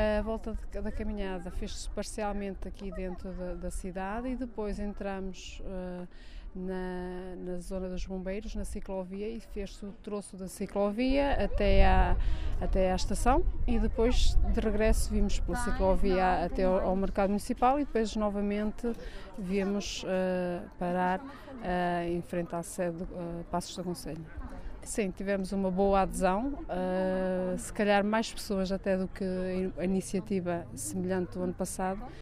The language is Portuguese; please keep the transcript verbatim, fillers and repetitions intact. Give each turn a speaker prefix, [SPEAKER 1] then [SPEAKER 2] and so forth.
[SPEAKER 1] A volta de- da caminhada fez-se parcialmente aqui dentro da, da cidade e depois entramos uh, na, na zona dos bombeiros, na ciclovia, e fez-se o troço da ciclovia até à, até à estação e depois de regresso vimos pela ciclovia até ao, ao mercado municipal e depois novamente viemos uh, parar uh, em frente à sede uh, Passos do Concelho. Sim, tivemos uma boa adesão, uh, se calhar mais pessoas até do que a iniciativa semelhante do ano passado,